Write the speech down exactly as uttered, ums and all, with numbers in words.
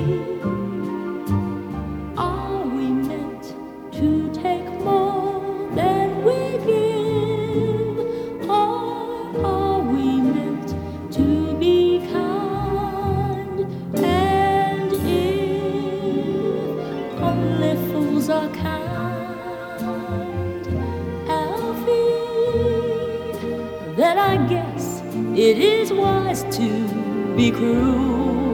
Are we meant to take more than we give? Or are we meant to be kind? And if only fools are kind, Alfie, then I guess it is wise to be cruel.